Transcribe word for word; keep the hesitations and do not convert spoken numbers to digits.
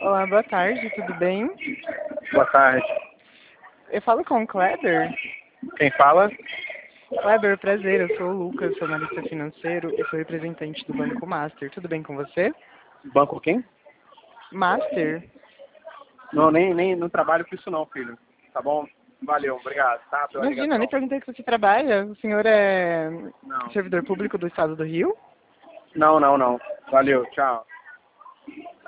Olá, boa tarde, tudo bem? Boa tarde. Eu falo com o Kleber. Quem fala? Kleber, prazer, eu sou o Lucas, sou analista financeiro e sou representante do Banco Master. Tudo bem com você? Banco quem? Master? Não, nem, nem não trabalho com isso não, filho. Tá bom? Valeu, obrigado, tá? Pela Imagina, eu nem ligação. perguntei se você trabalha. O senhor é Não. servidor público do Estado do Rio? Não, não, não. Valeu, tchau.